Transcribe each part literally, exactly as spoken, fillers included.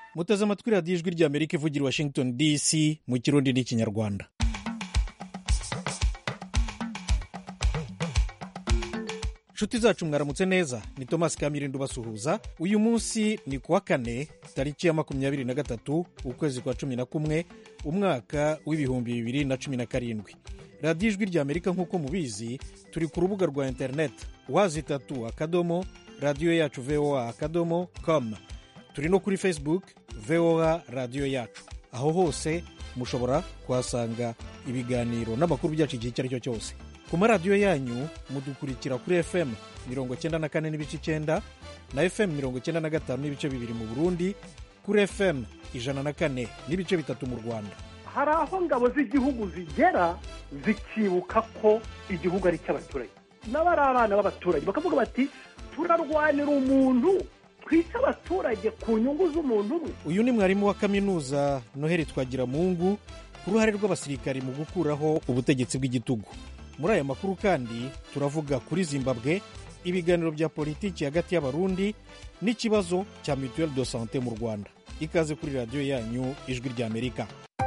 muteze amatwi radiyo ijwi ry'Amerika ivugira i Washington D C mu kirundi n'ikinyarwanda. nshuti zacu mwaramutse neza, ni Thomas Kamirindo basuhuza. Uyu munsi ni kuwa kane tariki ya makumyabiri na gatatu ukwezi kwa cumi na kumwe umwaka w'ibihumbi bibiri na cumi na karindwi. radiyo ijwi ry'Amerika nk'uko mubizi turi ku rubuga rwa interineti wazi tatu akadomo radiyo yacu voa akadomo com. turi no kuri Facebook voa radiyo yacu. aho hose mushobora kuhasanga ibiganiro n'amakuru byacu igihe icyo ari cyo cyose. ku maradiyo yanyu mudukurikira kuri F M mirongo cyenda na kane n'ibice icyenda na F M mirongo cyenda na gatanu n'ibice bibiri mu Burundi, kuri F M ijana na kane n'ibice bitatu mu Rwanda. Hari aho ngabo z'igihugu zigera zikibuka ko igihugu ari cy'abaturage n'abari abana b'abaturage, bakavuga bati turarwanira umuntu, twica abaturage ku nyungu z'umuntu umwe. Uyu ni mwarimu wa kaminuza Noheli Twagiramungu ku ruhare rw'abasirikari mu gukuraho ubutegetsi bw'igitugu. Muri aya makuru kandi turavuga kuri Zimbabwe, ibiganiro bya politiki hagati y'abarundi n'ikibazo cya mutuelle de santé mu Rwanda. Ikaze kuri radiyo yanyu ijwi ry'Amerika.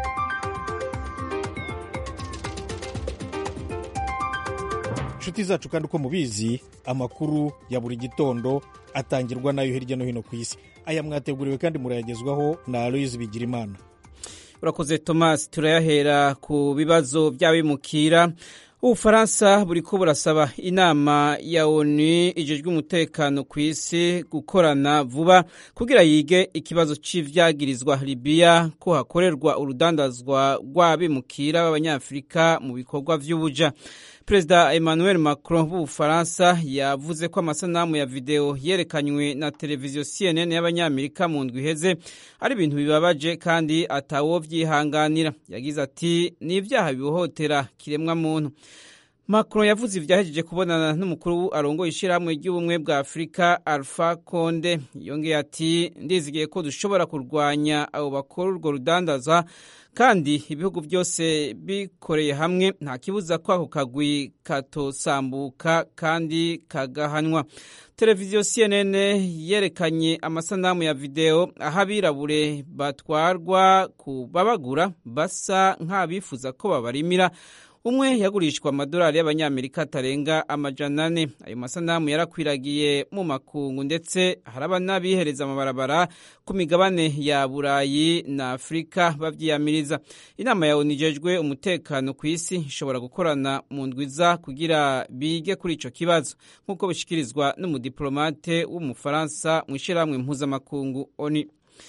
nshuti zacu, kandi uko mubizi amakuru ya buri gitondo atangirwa nayo hirya no hino ku isi. Aya mwateguriwe kandi murayagezwaho na Aloise Bigirimana. Urakoze Thomas. Turayahera ku bibazo by'abimukira. Ubufaransa buriko burasaba inama ya ONU ijejwe umutekano ku isi gukorana vuba kugira yige ikibazo c'ivyagirizwa Libya ko hakorerwa urudandazwa rw'abimukira b'Abanyafrika mu bikorwa vy'ubuja. Perezida Emmanuel Macron w'Ubufaransa yavuze ko amasanamu ya video yerekanywe na televiziyo C N N y'Abanyamerika mu ndwi iheze ari ibintu bibabaje kandi atawovyihanganira. Yagize ati ni ivyaha bihohotera kiremwa muntu. Macron yavuze ivyahejeje kubonana n'umukuru arongoye ishirahamwe ry'ubumwe bwa Afrika Alpha Conde. Yongeye ati ndizigiye ko dushobora kurwanya abo bakora urwo rudandaza kandi ibihugu byose bikoreye hamwe nta kibuza ko ako kagwi katosambuka kandi kagahanwa. Televiziyo C N N yerekanye amasanamu ya video aho abirabure batwarwa kubabagura basa nk'abifuza ko babarimira. Umwe yagurishwa amadolari y'Abanyamerika atarenga amajana ane. Ayo masanamu yarakwiragiye mu makungu ndetse haraba n'abihereza amabarabara ku migabane ya Burayi na Afrika bavyiyamiriza. Inama ya ONU ijejwe umutekano ku isi ishobora gukorana mu ndwiza kugira bige kuri ico kibazo, nk'uko bishikirizwa n'umudiplomate w'Umufaransa mu ishirahamwe mpuzamakungu ONU.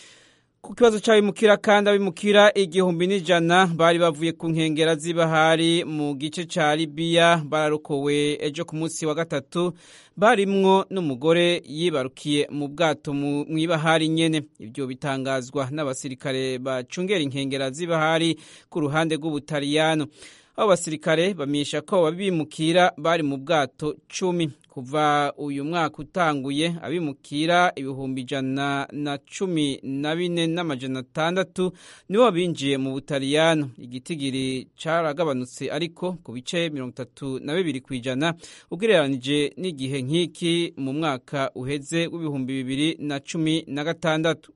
Ku kibazo c'abimukira kandi abimukira igihumbi n'ijana bari bavuye ku nkengera z'ibahari mu gice ca Libya bararokowe ejo ku munsi wa gatatu, barimwo n'umugore yibarukiye mu bwato mw'ibahari nyene. Ivyo bitangazwa n'abasirikare bacungera inkengera z'ibahari ku ruhande rw'Ubutaliyano. Abo basirikare bamenyesha ko abimukira bari mu bwato cumi. Kuva uyu mwaka utanguye abimukira ibihumbi ijana na cumi na bine n'amajana atandatu nibo binjiye mu Butaliyano. Igitigiri caragabanutse ariko ku bice mirongo itatu na bibiri kw'ijana ugereranije n'igihe nk'iki mu mwaka uheze w'ibihumbi bibiri na cumi na gatandatu.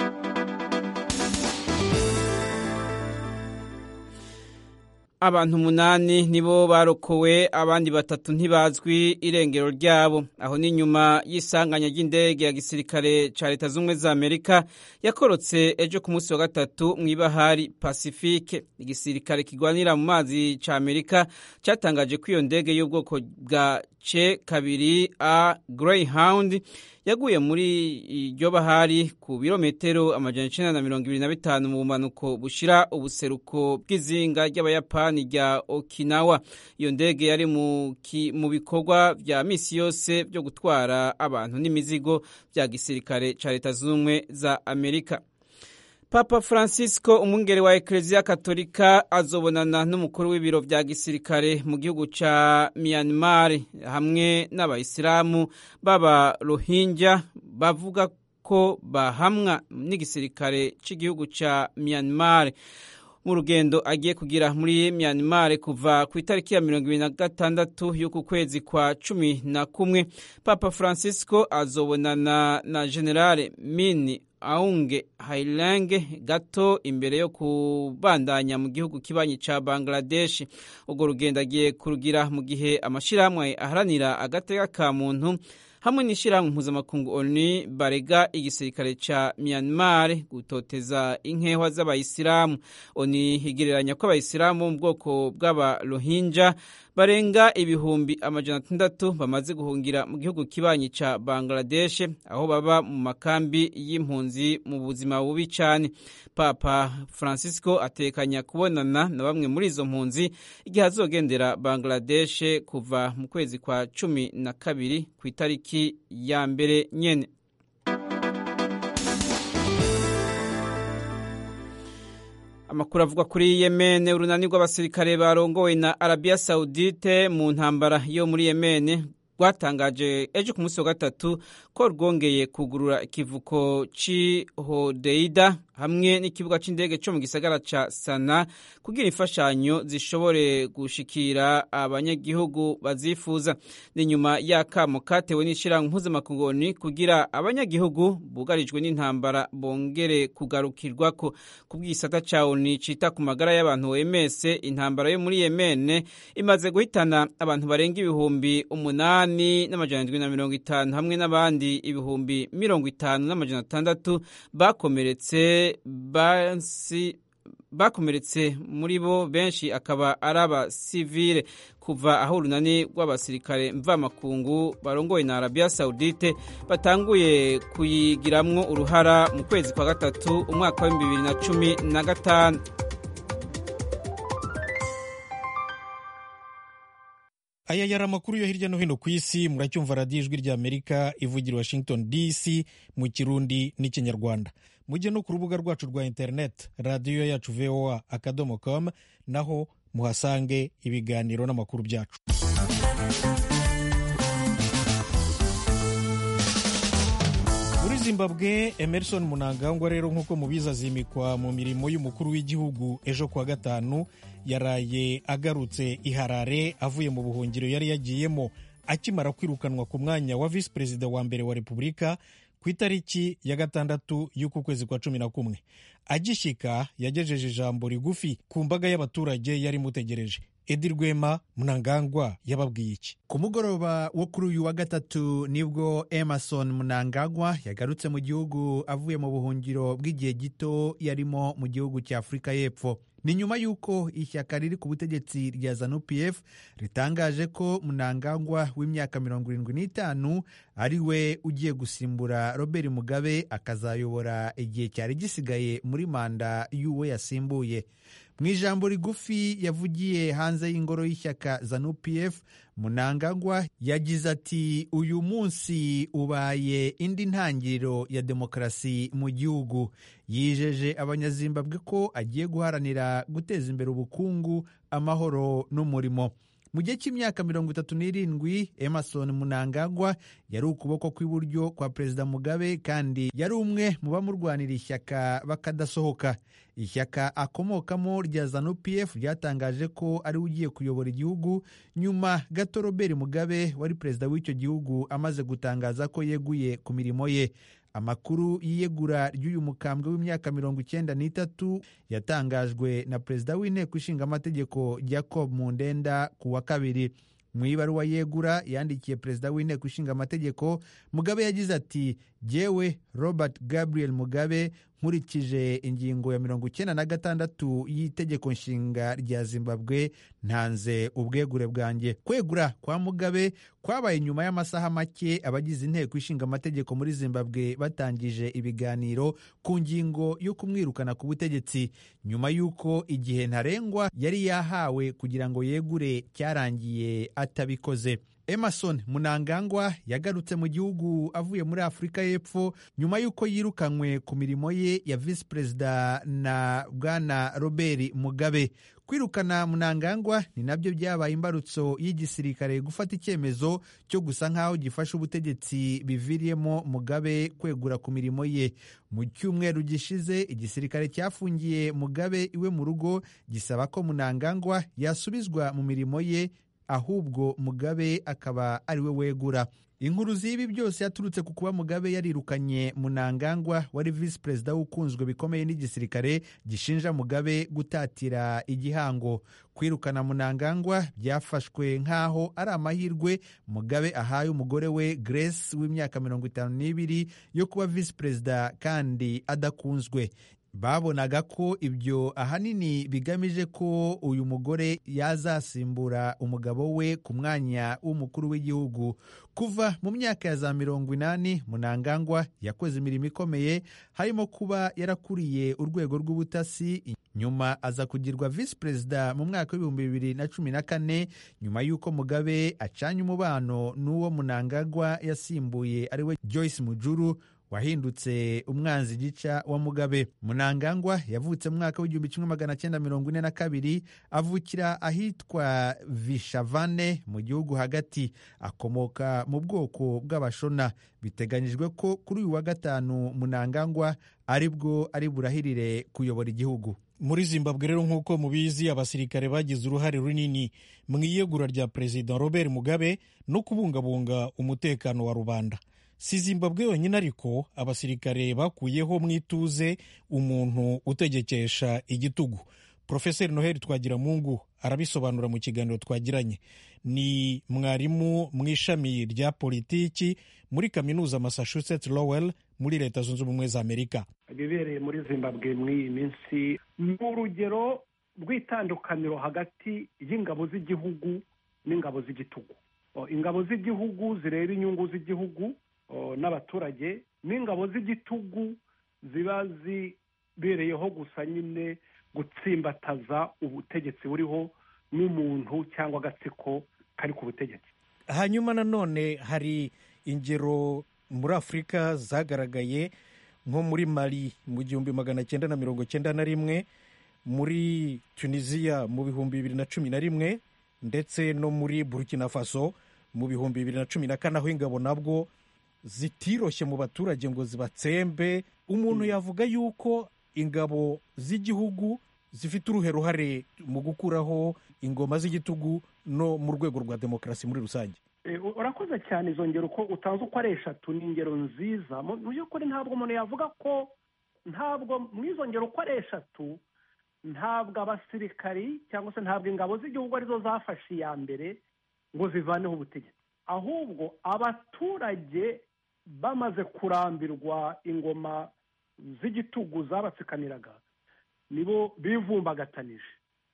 Abantu munani nibo barokowe, abandi batatu ntibazwi irengero ryabo. Aho ni nyuma y'isanganya ry'indege ya gisirikare ca Leta Zunze za Amerika yakorotse ejo ku munsi wa gatatu mw'ibahari Pacifique. Igisirikare kigwanira mu mazi ca Amerika catangaje ko iyo ndege y'ubwoko bwa C kabiri A Greyhound yaguye muri iryo bahari ku birometero amajana icenda na mirongo ibiri na bitanu mu bumanuko bushira ubuseruko bw'izinga ry'Abayapani rya Okinawa. Iyo ndege yari mu, mu bikorwa vya misi yose vyo gutwara abantu n'imizigo vya gisirikare ca Leta Zunze za Amerika. Papa Francisco umwungere wa Eklezia Katolika azobonana n'umukuru w'ibiro vya gisirikare mu gihugu ca Myanmar hamwe n'abayisilamu baba Rohingya bavuga ko bahamwa n'igisirikare c'igihugu ca Myanmar. mu rugendo agiye kugira muri Myanmar kuva ku itariki ya mirongo ibiri na gatandatu y'uku kwezi kwa cumi na kumwe. Papa Francisco azobonana na General Min Aung Hlaing gato imbere yo kubandanya mu gihugu kibanyi ca Bangladesh. Ubwo rugendo agiye kurugira mu gihe amashirahamwe aharanira agateka ka muntu hamwe n'ishirahamwe mpuzamakungu O N U barega igisirikare ca Myanmar gutoteza inkehwa z'abayisilamu. O N U igereranya ko abayisilamu mu bwoko bw'aba Rohingya barenga ibihumbi amajana atandatu bamaze guhungira mu gihugu kibanyi ca Bangladesh, aho baba mu makambi y'impunzi mu buzima bubi cane. Papa Francisco atekanya kubonana na bamwe muri izo mpunzi igihe azogendera Bangladesh kuva mu kwezi kwa cumi na kabiri ku itariki ya mbere nyene. Amakuru avuga kuri Yemen, urunani rw'abasirikare barongowe na Arabia Saudite mu ntambara yo muri Yemen rwatangaje ejo ku munsi wa gatatu ko rwongeye kugurura ikivuko ci Hodeida hamwe n'ikibuga c'indege cyo mu gisagara ca Sana kugira imfashanyo zishobore gushikira abanyagihugu bazifuza. Ni nyuma y'akamo katewe n'ishirahamwe mpuzamakungu O N U kugira abanyagihugu bugarijwe n'intambara bongere kugarukirwako. Kubw'isata ca O N U cita ku magara y'abantu O M S, intambara yo muri Yemen imaze guhitana abantu barenga ibihumbi umunani n'amajana indwi na mirongo itanu hamwe n'abandi ibihumbi mirongo itanu n'amajana atandatu bakomeretse basi bakomeretse muri bo benshi akaba ari abasivile. Kuva aho urunani rw'abasirikare mvamakungu barongoye na Arabia Saudite batanguye kuyigiramwo uruhara mu kwezi kwa gatatu umwaka wa bibiri na cumi na gatanu. Aya yari amakuru yo hirya no hino ku isi. Muracyumva radiyo ijwi rya Amerika ivugira Washington D C mu Kirundi n'Ikinyarwanda. Mujye no ku rubuga rwacu rwa internet radiyo yacu V O A akadomo com, naho muhasange ibiganiro n'amakuru byacu. Muri Zimbabwe, Emerson Mnangagwa rero nk'uko mubizi azimikwa mu mirimo y'umukuru w'igihugu ejo kwa gatanu. Yaraye agarutse i Harare avuye mu buhungiro yari yagiyemo akimara kwirukanwa ku mwanya wa visi perezida wa mbere wa Repubulika ku itariki ya gatandatu y'uku kwezi kwa cumi na kumwe. Agishyika yagejeje ijambo rigufi ku mbaga y'abaturage yari mutegereje. Edi Rwema, Mnangagwa yababwiye iki? Ku mugoroba wo kuri uyu wa gatatu nibwo Emerson Mnangagwa yagarutse mu gihugu avuye mu buhungiro bw'igihe gito yarimo mu gihugu cya Afurika y'Epfo. Ni nyuma y'uko ishyaka riri ku butegetsi rya ZANU P F ritangaje ko Mnangagwa w'imyaka mirongo irindwi n'itanu ari we ugiye gusimbura Robert Mugabe akazayobora igihe cyari gisigaye muri manda y'uwo yasimbuye. Mu ijambo rigufi yavugiye hanze y'ingoro y'ishyaka ZANU P F, Mnangagwa yagize ati uyu munsi ubaye indi ntangiriro ya demokarasi mu gihugu. Yijeje abanyazimbabwe ko agiye guharanira guteza imbere ubukungu, amahoro n'umurimo. Mu gihe cy'imyaka mirongo itatu n'irindwi, Emerson Mnangagwa yari ukuboko kw'iburyo kwa Perezida Mugabe kandi yari umwe mu bamurwanira ishyaka bakadasohoka. Ishyaka akomokamo rya ZANU P F ryatangaje ko ari ugiye kuyobora igihugu nyuma gato Robert Mugabe wari perezida w'icyo gihugu amaze gutangaza ko yeguye ku mirimo ye. Amakuru y'iyegura ry'uyu mukambwe w'imyaka mirongo icyenda n'itatu yatangajwe na perezida w'inteko ishinga amategeko Jacob Mundenda ku wa kabiri. Mu ibaruwa yegura yandikiye perezida w'inteko ishinga amategeko, Mugabe yagize ati jewe Robert Gabriel Mugabe nkurikije ingingo ya mirongo icyenda na gatandatu y'itegeko nshinga rya Zimbabwe ntanze ubwegure bwanjye. Kwegura kwa Mugabe kwabaye nyuma y'amasaha make abagize inteko ishinga amategeko muri Zimbabwe batangije ibiganiro ku ngingo yo kumwirukana ku butegetsi nyuma y'uko igihe ntarengwa yari yahawe kugira ngo yegure cyarangiye atabikoze. Emerson Mnangagwa yagarutse mu gihugu avuye muri Afurika y'Epfo nyuma y'uko yirukanywe ku mirimo ye ya visi perezida na bwana Robert Mugabe. Ku kwirukana Mnangagwa ni nabyo byabaye imbarutso y'igisirikare gufata icyemezo cyo gusa nk'aho gifasha ubutegetsi biviriyemo Mugabe kwegura ku mirimo ye. Mu cyumweru gishize igisirikare cyafungiye Mugabe iwe mu rugo gisaba ko Mnangagwa yasubizwa mu mirimo ye, ahubwo Mugabe akaba ari we wegura. Inkuru z'ibi byose yaturutse ku kuba Mugabe yarirukanye Mnangagwa wari visi perezida ukunzwe bikomeye n'igisirikare gishinja Mugabe gutatira igihango. Kwirukana Mnangagwa byafashwe nk'aho ari amahirwe Mugabe ahaye umugore we Grace w'imyaka mirongo itanu n'ibiri yo kuba visi perezida kandi adakunzwe. Babonaga ko ibyo ahanini bigamije ko uyu mugore yazasimbura umugabo we ku mwanya w'umukuru w'igihugu. Kuva mu myaka ya za mirongo inani Mnangagwa yakoze imirimo ikomeye, harimo kuba yarakuriye urwego rw'ubutasi, nyuma aza kugirwa visi perezida mu mwaka w'ibihumbi bibiri na cumi na kane nyuma y'uko Mugabe acanye umubano n'uwo Mnangagwa yasimbuye ariwe Joyce Mujuru wahindutse umwanzi gica wa Mugabe. Mnangagwa yavutse mu mwaka w'igihumbi kimwe magana cyenda mirongo ine na kabiri, avukira ahitwa Vishavane mu gihugu hagati. Akomoka mu bwoko bw'Abashona. Biteganyijwe ko kuri uyu wa gatanu Mnangagwa aribwo ari burahirire kuyobora igihugu. Muri Zimbabwe rero nk'uko mubizi, abasirikare bagize uruhare runini mu iyegura rya Perezida Robert Mugabe no kubungabunga umutekano wa rubanda. Si Zimbabwe yonyine ariko abasirikare bakuyeho mu ituze umuntu utegekesha igitugu. Profeseri Noheli Twagiramungu arabisobanura mu kiganiro twagiranye. Ni mwarimu mu ishami rya politiki muri kaminuza Massachusetts Lowell muri Leta Zunze Ubumwe za Amerika. Bibereye muri Zimbabwe muri iyi minsi ni urugero rw'itandukaniro hagati y'ingabo z'igihugu n'ingabo z'igitugu. Ingabo z'igihugu zireba inyungu z'igihugu n'abaturage, n'ingabo z'igitugu ziba zibereyeho gusa nyine gutsimbataza ubutegetsi buriho n'umuntu cyangwa agatsiko kari ku butegetsi. Hanyuma nanone hari ingero muri Afurika zagaragaye nko muri Mali mu gihumbi magana cyenda na mirongo cyenda na rimwe, muri Tunisia mu bihumbi bibiri na cumi na rimwe, ndetse no muri Burkina Faso mu bihumbi bibiri na cumi na kane, aho ingabo nabwo zitiroshye mu baturage ngo zibatsembe. Umuntu yavuga yuko ingabo z'igihugu zifite uruhe ruhare mu gukuraho ingoma z'igitugu no mu rwego rwa demokarasi muri rusange. Urakoze cyane. Izo ngero uko utanze uko ari eshatu ni ingero nziza. Mu by'ukuri ntabwo umuntu yavuga ko ntabwo mu izo ngero uko ari eshatu ntabwo abasirikari cyangwa se ntabwo ingabo z'igihugu arizo zafashe iya mbere ngo zivaneho ubutegetsi, ahubwo abaturage bamaze kurambirwa ingoma z'igitugu zabatsikamiraga nibo bivumbagatanije.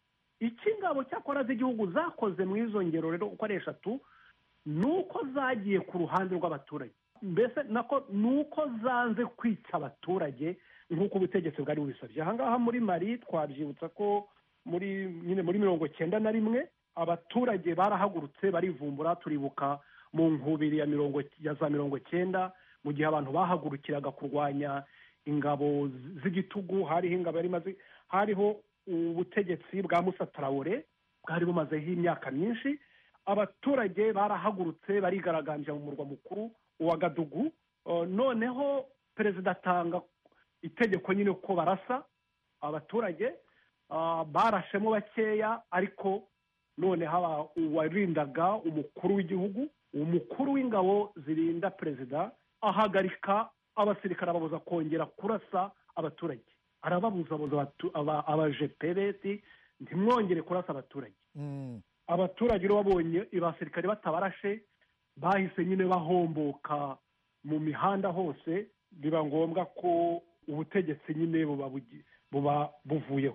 Iki ingabo cyakora z'igihugu zakoze mu izo ngero rero uko ari eshatu ni uko zagiye ku ruhande rw'abaturage, mbese nako ni uko zanze kwica abaturage nk'uko ubutegetsi bwari bubisabye. Aha ngaha muri Mali twabyibutsa ko muri nyine muri mirongo cyenda na rimwe abaturage barahagurutse barivumbura. Turibuka mu nkubiri ya mirongo ya za mirongo cyenda mu gihe abantu bahagurukiraga kurwanya ingabo z'igitugu, hariho ingabo yari maze hariho ubutegetsi bwa Musa Traore bwari bumazeho imyaka myinshi. Abaturage barahagurutse barigaragambya mu murwa mukuru wa Gadugu. Noneho perezida atanga itegeko nyine ko barasa abaturage. Barashemo bakeya, ariko none haba uwarindaga umukuru w'igihugu, umukuru w'ingabo zirinda perezida ahagarika abasirikare, ababuza kongera kurasa abaturage. Arababuza abajepereti ntimwongere kurasa abaturage. Abaturage rero babonye abasirikare batabarashe bahise nyine bahomboka mu mihanda hose, biba ngombwa ko ubutegetsi nyine buba buvuyeho.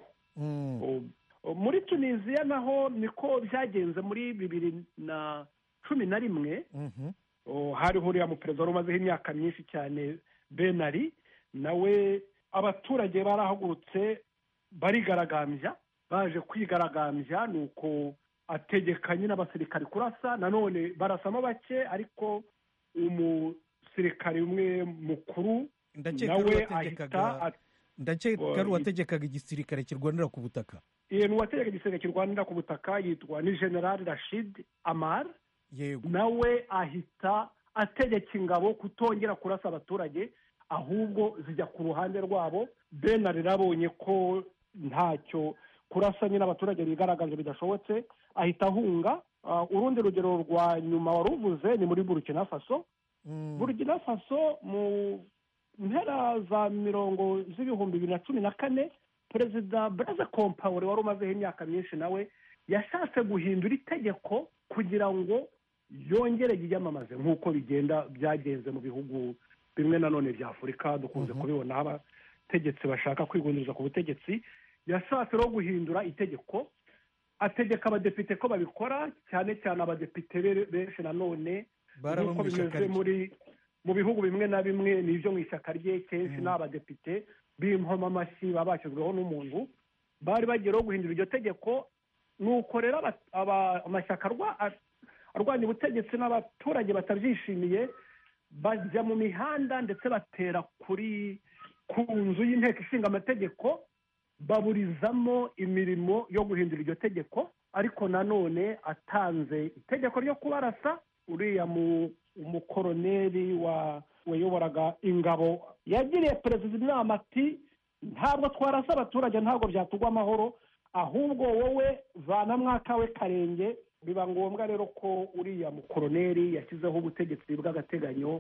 Muri Tunisia naho niko byagenze muri bibiri na cumi na rimwe. Hariho uriya muperezida wari umazeho imyaka myinshi cyane Ben Ali, nawe abaturage barahagurutse barigaragambya. Baje kwigaragambya nuko ategeka nyine abasirikari kurasa. Nanone barasamo bake, ariko umusirikari umwe mukuru nawe ahita ndakeka ari uwategekaga igisirikare kirwanira ku butaka. yenu wategeka igisenge kirwanira ku butaka yitwa ni General Rashid Amar. Yego. Nawe ahita ategeka ingabo kutongera kurasa abaturage ahubwo zijya ku ruhande rwabo. Benari rabonye ko ntacyo kurasa nyine abaturage bigaragaje bidashobotse ahita ahunga. Uh, urundi rugero rwa nyuma waruvuze ni muri Burkina Faso. Mm. Burkina Faso mu mpera za mirongo z'ibihumbi bibiri na cumi na kane Perezida Blaise Compaoré wari umazeho imyaka myinshi nawe yashatse guhindura itegeko kugira ngo yongere yiyamamaze nk'uko bigenda byagenze mu bihugu bimwe na none bya Afurika dukunze kubibona abategetsi bashaka kwigundiriza ku butegetsi. Yashatse no guhindura itegeko ategeka abadepite ko babikora cyane cyane abadepite benshi na none nk'uko bimeze muri mu bihugu bimwe na bimwe n'ibyo mu ishyaka rye kenshi mm. n'abadepite b'inkoma amashyi baba bashyizweho n'umuntu bari bageraho guhindura iryo tegeko. Nuko rero amashyaka arwanya ubutegetsi n'abaturage batabyishimiye bajya mu mihanda ndetse batera kuri ku nzu y'inteko ishinga amategeko baburizamo imirimo yo guhindura iryo tegeko, ariko nanone atanze itegeko ryo kubarasa. Uriya mu umukoroneri wa wayoboraga ingabo yagiriye perezida inama ati ntabwo twarasa abaturage, ntabwo byatugwa amahoro, ahubwo wowe vana mwaka we karenge. Biba ngombwa rero ko uriya mukoroneri yashyizeho ubutegetsi bw'agateganyo,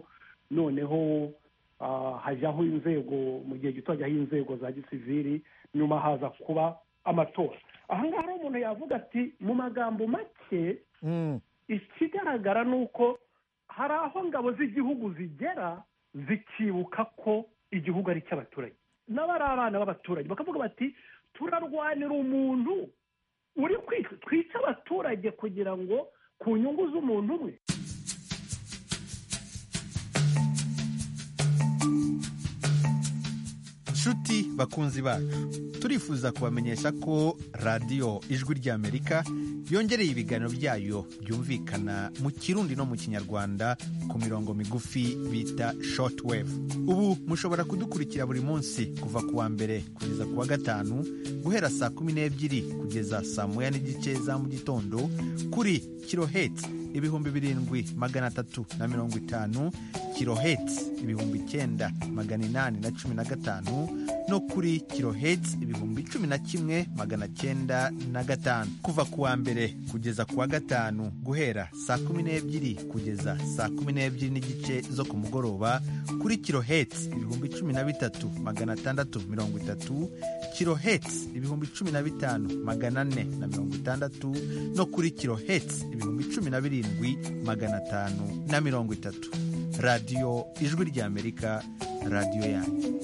noneho uh, hajyaho inzego mu gihe gito hajyaho inzego za gisivili, nyuma haza kuba amatora. Aha ngaha umuntu yavuga ati mu magambo make mm. ikigaragara ni uko hari aho ngabo z'igihugu zigera zikibuka ko igihugu ari cy'abaturage n'abari abana b'abaturage, bakavuga bati turarwanira umuntu uri kwica abaturage kugira ngo ku nyungu z'umuntu umwe. Nshuti bakunzi bacu, turifuza kubamenyesha ko radiyo Ijwi ry'Amerika yongereye ibiganiro byayo byumvikana mu Kirundi no mu Kinyarwanda ku mirongo migufi bita shortwave. Ubu mushobora kudukurikira buri munsi kuva ku wa mbere kugeza ku wa gatanu guhera saa kumi n'ebyiri kugeza saa moya n'igice za mu gitondo kuri kilohertz ibihumbi birindwi magana atatu na mirongo itanu, kilohertz ibihumbi icyenda magana inani na cumi na gatanu no kuri kilohertz ibihumbi cumi na kimwe magana cyenda na gatanu. Kuva ku wa mbere kugeza ku wa gatanu guhera saa kumi n'ebyiri kugeza saa kumi n'ebyiri n'igice zo ku mugoroba kuri kilohertz ibihumbi cumi na bitatu magana atandatu mirongo itatu, kilohertz ibihumbi cumi na bitanu magana ane na mirongo itandatu no kuri kilohertz ibihumbi cumi na birindwi magana atanu na mirongo itatu. Radiyo Ijwi ry'Amerika, radiyo yanyu.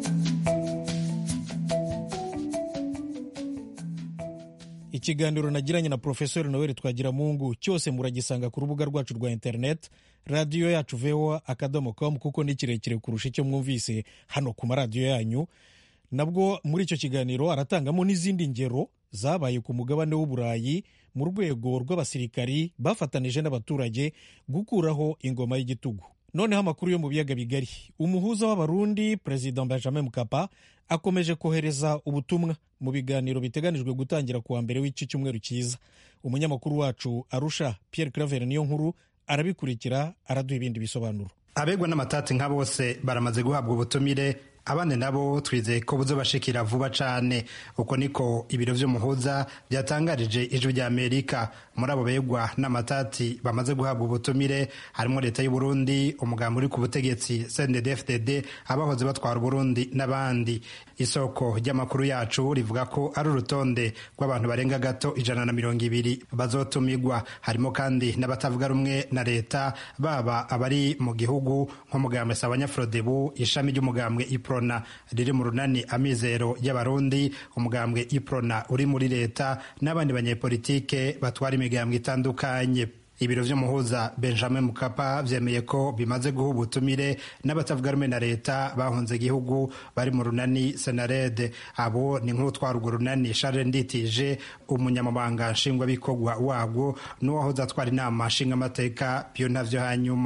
Ikiganiro nagiranye na Professor Noel Twagiramungu cyose muragisanga ku rubuga rwacu rwa internet radio yacu v o a akadomo com, kuko ni kirekire kurusha icyo mwumvise hano ku maradiyo yanyu. Nabwo muri icyo kiganiro aratangamo n'izindi ngero zabaye ku mugabane w'Uburayi mu rwego rw'abasirikari bafatanije n'abaturage gukuraho ingoma y'igitugu. Noneho amakuru yo mu biyaga bigari. Umuhuza w'Abarundi President Benjamin Mkapa akomeje kohereza ubutumwa mu biganiro biteganijwe gutangira kuwa mbere w'iki cyumweru cyiza. Umunyamakuru wacu Arusha Pierre Claver niyo nkuru arabikurikira, araduha ibindi bisobanuro. Abegwa n'amatati nka bose baramaze guhabwa ubutumire, abandi nabo twizeye ko buzobashikira vuba cane. Uko niko ibiro vy'umuhuza byatangarije Ijwi ry'Amerika. Muri abo begwa n'amatati bamaze guhabwa ubutumire harimo leta y'u Burundi, umugambi uri ku butegetsi C N D D F D D, abahoze batwara Burundi n'abandi. Isoko ry'amakuru yacu rivuga ko ari urutonde rw'abantu barenga gato ijana na mirongo ibiri bazotumigwa. Harimo kandi n'abatavuga rumwe na leta, baba abari mu gihugu nk'umugambi Sabanyafrodebu, ishami ry'umugambwe Iprona riri mu runani Amizero y'Abarundi, umugambwe Iprona uri muri leta, n'abandi banyepolitike batwara imigambwe itandukanye. Ibiro vy'umuhuza Benjamin Mkapa vyemeye ko bimaze guha ubutumire n'abatavuga rumwe na leta bahunze igihugu bari mu runani Senarede. Abo ni nk'utwara urwo runani Charles Nditije, umunyamabanga nshingwabikorwa wabwo, n'uwahoze atwara inama nshingamateka Pio Ntavyo hanyuma.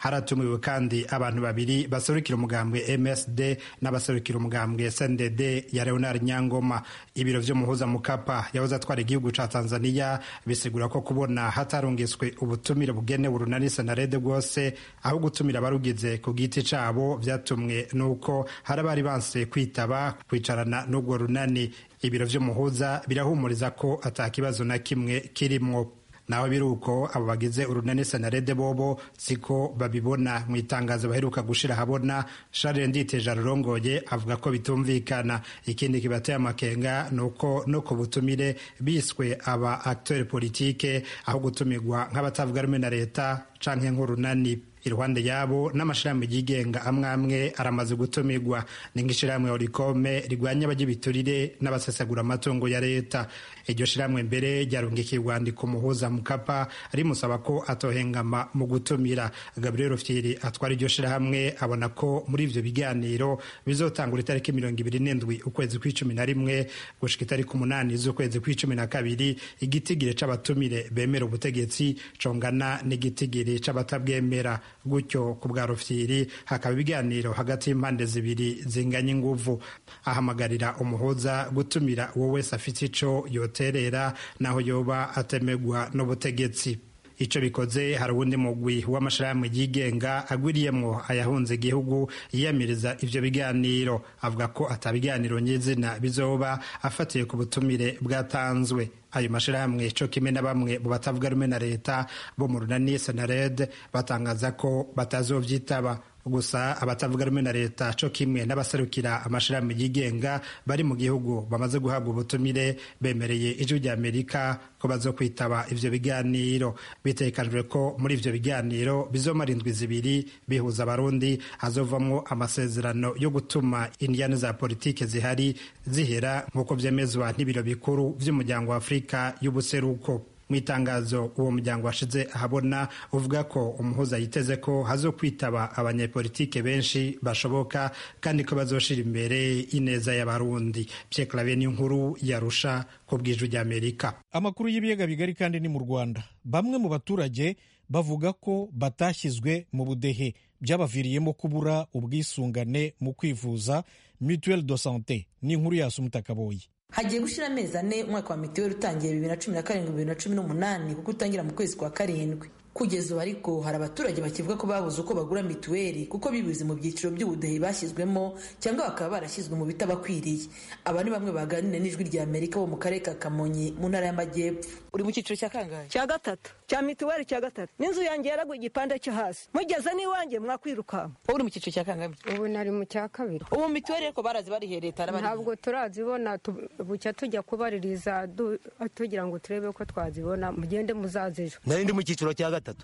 haratumiwe kandi abantu babiri baserukira umugambwe M S D n'abaserukira umugambwe S N D D ya Leonard Nyangoma. Ibiro vy'umuhuza Mukapa yahoze atwara igihugu ca Tanzania bisigura ko kubona hatarungiswe ubutumire bugenewe urunani Senarede bwose aho gutumira abarugize ku giti cabo vyatumwe nuko hari abari banse kwitaba kwicarana n'ubwo runani. Ibiro vy'umuhuza birahumuriza ko atakibazo na kimwe kirimwo. Naho biruko abo bagize urunani Senarede bobo siko babibona. Mu itangazo baheruka gushira habona, Charles Nditeje arongoye avuga ko bitumvikana. Ikindi kibateye amakenga nuko no ku butumire biswe aba acteur politique aho gutumirwa nk'abatavuga rumwe na leta canke nk'urunani. Iruhande yabo n'amashirahamwe yigenga amwe amwe aramaze gutumirwa. Ni nk'ishirahamwe Orikome rigwanya abagibiturire n'abasesagura amatungo ya leta. Iryo shirahamwe mbere ryarungikiye urwandiko umuhuza Mukapa rimusaba ko atohengama mu gutumira. Gabriel Rufyiri atwara iryo shirahamwe abona ko muri ivyo biganiro bizotangura itariki mirongo ibiri n'indwi ukwezi kw'icumi na rimwe gushika itariki umunani z'ukwezi kw'icumi na kabiri igitigire c'abatumire bemera ubutegetsi congana n'igitigire c'abatabwemera. Gutyo ku bwa Rufyiri hakaba ibiganiro hagati y'impande zibiri zinganya inguvu. Ahamagarira umuhuza gutumira uwo wese afite ico yoterera naho yoba atemegwa n'ubutegetsi. Ico bikoze hari uwundi mugwi w'amashirahamwe yigenga agwiriyemwo ayahunze igihugu yiyamiriza ivyo biganiro, avuga ko atabiganiro nyizina bizoba afatiye ku butumire bwatanzwe. Ayo mashirahamwe co kimwe na bamwe mu batavuga rumwe na leta bo mu runani Senarede batangaza ko batazovyitaba. Gusa abatavuga rumwe na leta co kimwe n'abaserukira amashirahamwe yigenga bari mu gihugu bamaze guhabwa ubutumire bemereye ijwi rya Amerika ko bazokwitaba ivyo biganiro. Bitekanijwe ko muri ivyo biganiro bizomara indwi zibiri bihuza abarundi, hazovamwo amasezerano yo gutuma indiyane za politike zihari zihera nk'uko vyemezwa n'ibiro bikuru vy'umuryango wa Afrika y'ubuseruko. Mu itangazo uwo muryango washize ahabona uvuga ko umuhuza yiteze ko hazokwitaba abanyepolitike benshi bashoboka kandi ko bazoshira imbere ineza y'abarundi. Pierre Claver nkuru yarusha ku bw'ijwi rya Amerika. Amakuru y'ibiyaga bigari kandi ni mu Rwanda. Bamwe mu baturage bavuga ko batashyizwe mu budehe byabaviriyemo kubura ubwisungane mu kwivuza mutuelle de santé. Ni inkuru ya Sumutakaboyi. Hagiye gushira amezi ane umwaka wa mitiweli utangiye bibiri na cumi na karindwi bibiri na cumi n'umunani kuko utangira mu kwezi kwa karindwi. Kugeza ubu ariko hari abaturage bakivuga ko babuze uko bagura mituweli kuko bibuze mu byiciro by'ubudehe bashyizwemo cyangwa bakaba barashyizwe mu bitabakwiriye. Aba ni bamwe baganira n'ijwi rya Amerika bo mu karere ka Kamonyi mu ntara y'Amajyepfo. Uri mu cyiciro cya kangahe? Cya gatatu. Cya mituweli cya gatatu. N'inzu yanjye yaragwa igipande cyo hasi. Mugeze n'iwanjye mwakwirukanka. Uri mu cyiciro cya kangahe? Ubu nari mu cya kabiri. Ubu mituweli ariko barazi barihe leta arabari. Ntabwo turazibona bucya tujya kubaririza tugira ngo turebe ko twazibona mugende muzazejo. Nari ndi mu cyiciro cya gatatu.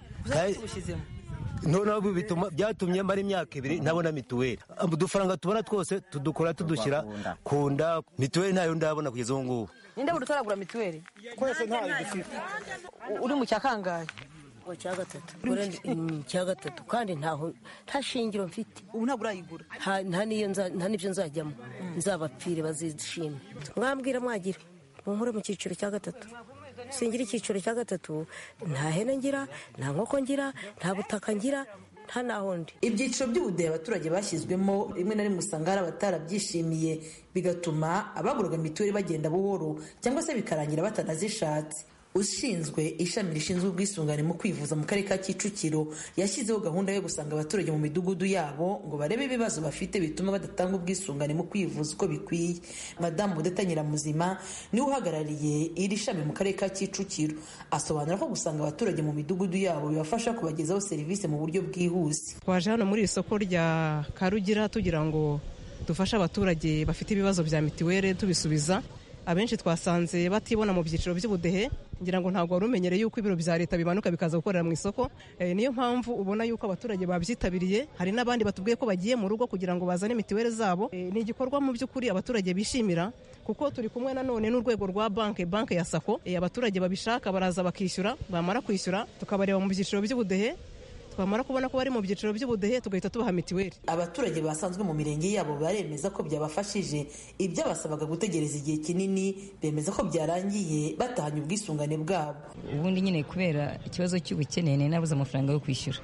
Noneho bituma byatumye mara imyaka ibiri ntabona mituweli. Udufaranga tubona twose tudukora tudushyira ku nda. Mituweli ntayo ndabona kugeza ubu ngubu. Ninde buri utaragura mituweli? Twese ntayo dufite. Uri mu cya kangahe? Cya gatatu. Cya gatatu kandi ntaho nta shingiro mfite. Ubu ntabwo urayigura? Nta niyo nta n'ibyo nzajyamo. Nzabapfire bazishime. Mwambwira mwagira munkore mu cyiciro cya gatatu. Singira icyiciro cya gatatu, nta hene ngira, nta nkoko ngira, nta butaka ngira, nta nahondi. Ibyiciro by'ubudehe abaturage bashyizwemo rimwe na rimwe usanga hari abatarabyishimiye bigatuma abaguraga mituweli bagenda buhoro cyangwa se bikarangira batanazishatse. Ushinzwe ishami rishinzwe ubwisungane mu kwivuza mu karere ka Kicukiro yashyizeho gahunda yo gusanga abaturage mu midugudu yabo ngo barebe ibibazo bafite bituma badatanga ubwisungane mu kwivuza uko bikwiye. Madamu Mudeta Nyiramuzima niwe uhagarariye iri shami mu karere ka Kicukiro, asobanura ko gusanga abaturage mu midugudu yabo bibafasha kubagezaho serivisi mu buryo bwihuse. Twaje hano muri isoko rya Karugira tugira ngo dufashe abaturage bafite ibibazo bya mitiweli tubisubiza. Abenshi twasanze batibona mu byiciro by'ubudehe, ngira ngo ntabwo warumenyereye yuko ibiro bya leta bimanuka bikaza gukorera mu isoko. E, niyo mpamvu ubona yuko abaturage babyitabiriye. Hari n'abandi batubwiye ko bagiye mu rugo kugira ngo bazane mitiweli zabo. E, ni igikorwa mu by'ukuri abaturage bishimira kuko turi kumwe na none n'urwego rwa banke banke ya Sako. E, abaturage babishaka baraza bakishyura, bamara kwishyura tukabareba mu byiciro by'ubudehe. Twamara kubona ko bari mu byiciro by'ubudehe tugahita tubaha mitiweli. Abaturage basanzwe mu mirenge yabo baremeza ko byabafashije. Ibyo basabaga gutegereza igihe kinini bemeza ko byarangiye batahanye ubwisungane bwabo. Ubundi nyine kubera ikibazo cy'ubukene nabuze amafaranga yo kwishyura.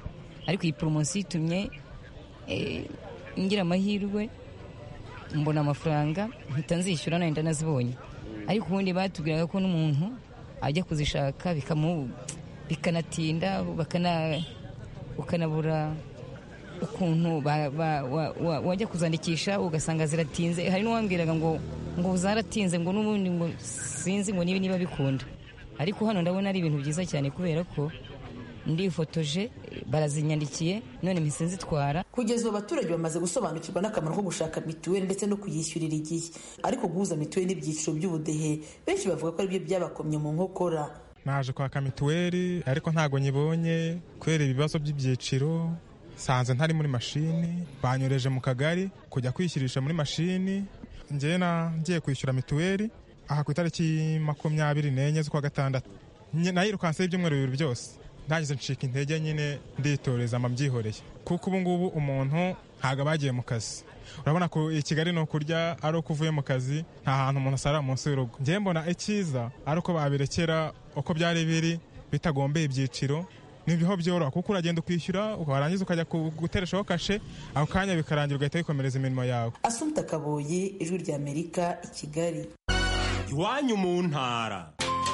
ariko iyi poromosiyo itumye ngira amahirwe mbona amafaranga mpita nzishyura nenda nazibonye, ariko ubundi batubwiraga ko n'umuntu ajya kuzishaka bikanatinda ukanabura ukuntu wajya kuzandikisha ugasanga ziratinze. Hari n'uwambwiraga ngo ngo zaratinze ngo n'ubundi ngo sinzi ngo niba niba bikunda, ariko hano ndabona ari ibintu byiza cyane kubera ko ndifotoje barazinyandikiye none mpise nzitwara. Kugeza ubu abaturage bamaze gusobanukirwa n'akamaro ko gushaka mituweli ndetse no kuyishyurira igihe, ariko guhuza mituweli n'ibyiciro by'ubudehe benshi bavuga ko aribyo byabakomye mu nkokora. Naje kwaka mituweli ariko ntago nyibonye kubera ibibazo by'ibyiciro, sanze ntari muri mashini, banyoreje mu kagari kujya kwishyurisha muri mashini. Njye na ngiye kwishyura mituweli aha ku itariki makumyabiri n'enye z'ukwa gatandatu, nayirukanseho ibyumweru bibiri byose, ndagize ncika intege nyine nditoreza amabyihoreye, kuko ubu ngubu umuntu ntago bagiye mu kazi. Urabona ko i Kigali no kurya ari uko uvuye mu kazi, nta hantu umuntu asara munsi y'urugo. Njye mbona icyiza ari uko babirekera uko byari biri bitagombeye ibyiciro, nibyo byoroha kuko uragenda ukwishyura ukarangiza ukajya gutereshaho kashe, ako kanya bikarangira ugahita wikomereza imirimo yawe. Asumta Kaboyi, Ijwi ry'Amerika, i Kigali. Iwanyu mu ntara.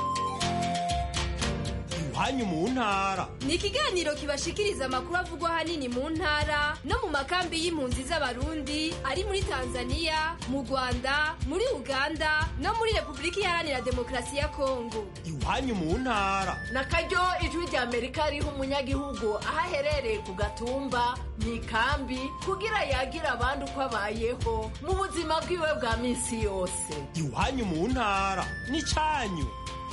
Iwanyu mu ntara ni ikiganiro kibashikiriza amakuru avugwa ahanini mu ntara no mu makambi y'impunzi z'abarundi ari muri Tanzania, mu Rwanda, muri Uganda no muri Repubulika Iharanira Demokarasi ya Kongo. Iwanyu mu ntara na karyo Ijwi ry'Amerika riha umunyagihugu aho aherereye ku gatumba mu ikambi kugira yagira abandi uko abayeho mu buzima bwiwe bwa minsi yose. Iwanyu mu ntara ni cyanyu.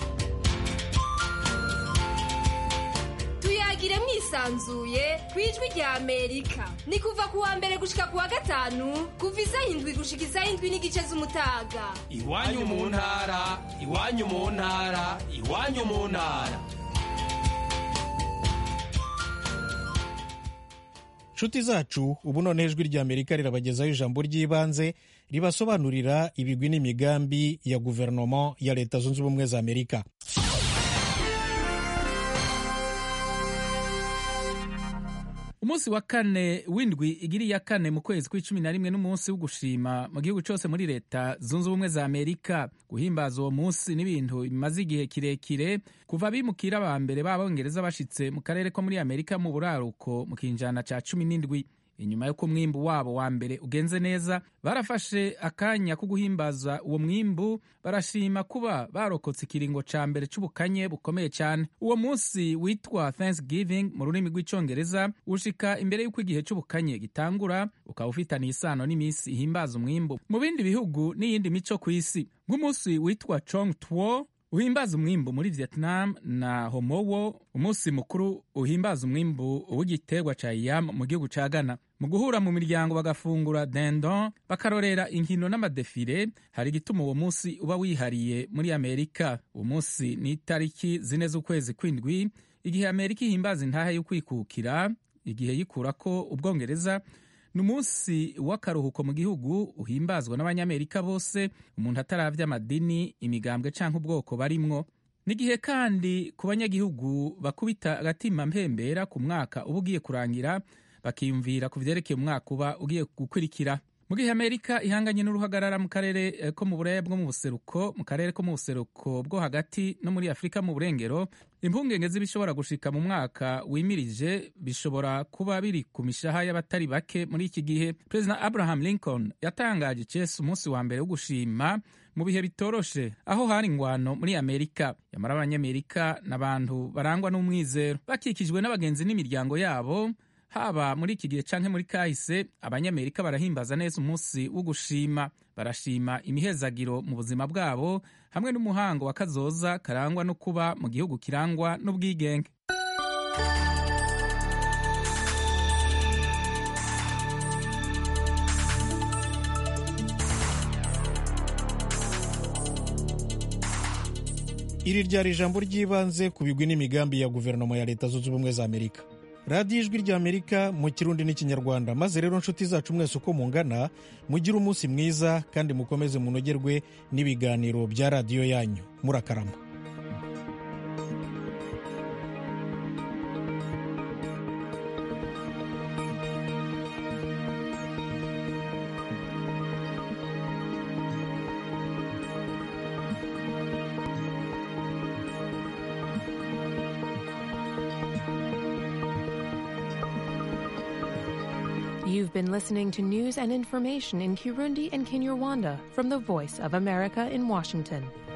Tuyagire mwisanzuye ku Ijwi ry'Amerika, ni kuva ku wa mbere gushika ku wa gatanu kuva isaha indwi gushika isaha indwi n'igice z'umutaga. Iwanyu mu ntara, iwanyu mu ntara, iwanyu mu ntara. Nshuti zacu, ubu none Ijwi ry'Amerika rirabagezaho ijambo ry'ibanze ribasobanurira ibigwi n'imigambi ya guverinoma ya Leta Zunze Ubumwe za Amerika. Umunsi wa kane w'indwi igiri ya kane mu kwezi kw'icumi na rimwe n'umunsi wo gushima mu gihugu cyose muri Leta Zunze Ubumwe za Amerika. Guhimbaza uwo munsi n'ibintu bimaze igihe kirekire kuva bimukira ba mbere b'Abongereza bashitse mu karere ko muri Amerika mu buraruko mu kinjana ca cumi n'indwi. Inyuma y'uko umwimbu wabo wa mbere ugenze neza, barafashe akanya ko guhimbaza uwo mwimbu, barashima kuba barokotse ikiringo ca mbere c'ubukanye bukomeye cyane. Uwo munsi witwa Thanksgiving mu rurimi rw'icongereza ushika imbere y'uko igihe c'ubukanye gitangura, ukaba ufitaniye isano n'iminsi ihimbaza umwimbu mu bindi bihugu n'iyindi mico ku isi, nk'umunsi witwa Chong Tuo uhimbaza umwimbu muri Vietnam na Homowo, umunsi mukuru uhimbaza umwimbu w'igiterwa ca yam mu gihugu ca Ghana. Mu guhura mu miryango bagafungura dindon, bakarorera inkino n'amadefile, hari igituma uwo munsi uba wihariye muri Amerika. Uwo munsi ni itariki zine z'ukwezi kw'indwi, igihe Amerika ihimbaza intahe y'ukwikukira, igihe yikurako Ubwongereza. Ni umunsi w'akaruhuko mu gihugu uhimbazwa n'abanyamerika bose, umuntu ataravya amadini, imigambwe canke ubwoko barimwo. N'igihe kandi ku banyagihugu bakubita agatima mpembera ku mwaka uba ugiye kurangira, bakiyumvira ku vyerekeye umwaka uba ugiye gukurikira. Mu gihe Amerika ihanganye n'uruhagarara mu karere ko mu buraya bwo mu buseruko, mu karere ko mu buseruko bwo hagati no muri Afrika mu burengero, impungenge z'ibishobora gushika mu mwaka wimirije bishobora kuba biri ku mishaha y'abatari bake muri iki gihe. President Abraham Lincoln yatangaje icese umunsi wa mbere wo gushima mu bihe bitoroshe, aho hari ingwano muri Amerika. Yamara abanyamerika n'abantu barangwa n'umwizero, bakikijwe n'abagenzi n'imiryango yabo. Haba muri iki gihe canke muri kahise, abanyamerika barahimbaza neza umunsi wo gushima. Barashima imihezagiro mu buzima bwabo hamwe n'umuhango wa kazoza karangwa no kuba mu gihugu kirangwa n'ubwigenge. Iri ryari ijambo ry'ibanze ku bigwi n'imigambi ya guverinoma ya Leta Zunze Ubumwe za Amerika. Radiyo Ijwi ry'Amerika mu Kirundi n'Ikinyarwanda. Maze rero nshuti zacu mwese uko mungana, mugire umunsi mwiza kandi mukomeze munogerwe n'ibiganiro bya radiyo yanyu. Murakarama. You've been listening to news and information in Kirundi and Kinyarwanda from the Voice of America in Washington.